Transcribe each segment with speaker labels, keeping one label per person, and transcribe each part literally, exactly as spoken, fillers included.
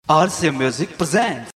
Speaker 1: R C M Music presents.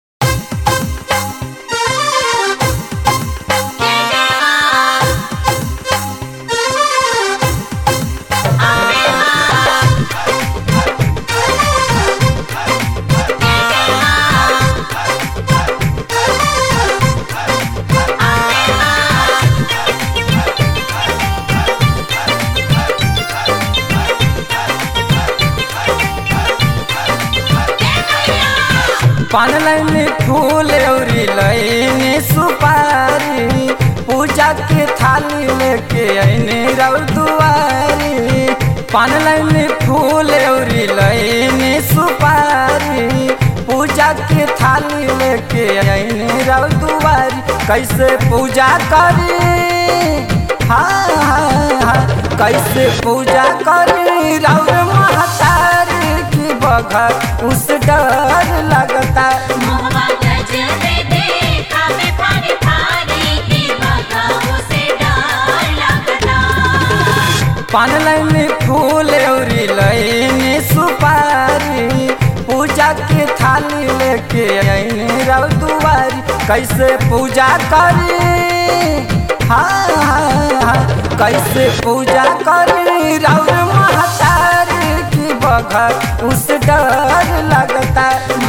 Speaker 2: पान लैनी फूल औरी लैनी सुपारी, पूजा के थाली लेके आईनी रौ दुआरी। पान लैनी फूल औरी लैनी सुपारी, पूजा के थाली लेके आईनी रौ दुआरी। कैसे पूजा करी हाँ हाँ हाँ कैसे पूजा करी रौ महतारी की बघर उस डर लगता। पान लैनी फूल औरी लैनी सुपारी, पूजा के थाली लेके आईनी रौ दुआरी। कैसे पूजा करी हाँ हाँ हाँ कैसे पूजा करी रौ महतारी की बघर उस डर लगता।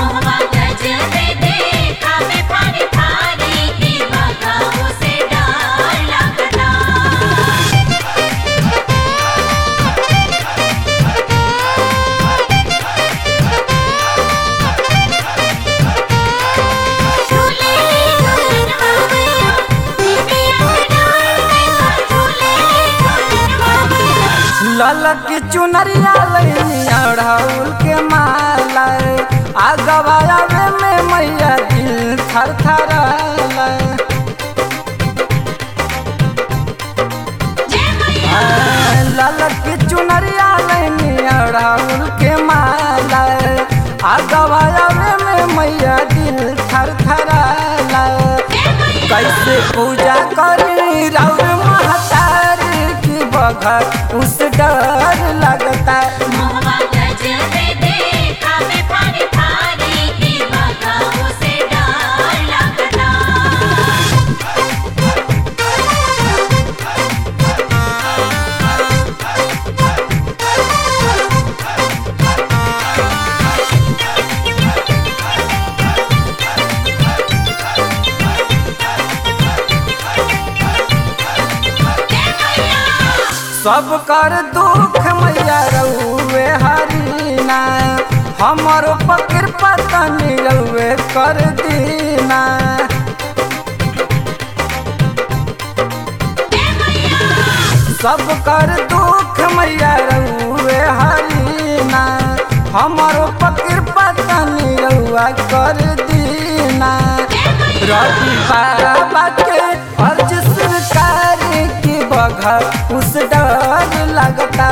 Speaker 2: ललक चुनरिया लैनी अढ़ौल के माला, आगवावे में मैया दिल थर थर। ललक चुनरिया लैनी अढ़ौल के माला, आगवावे में मैया दिल थर थर। कैसे पूजा करी रौ महतारी की बघर उस डर लगता। सब कर दुख मैया रउए हरीना, हमर पकिर पतनी रउए कर दीना। सब कर दुख मैया रउए हरीना, हमर पकिर पतनी रउआ कर दीना। रवि बाबा के अर्ज सरकार की बघर उस डर लगता।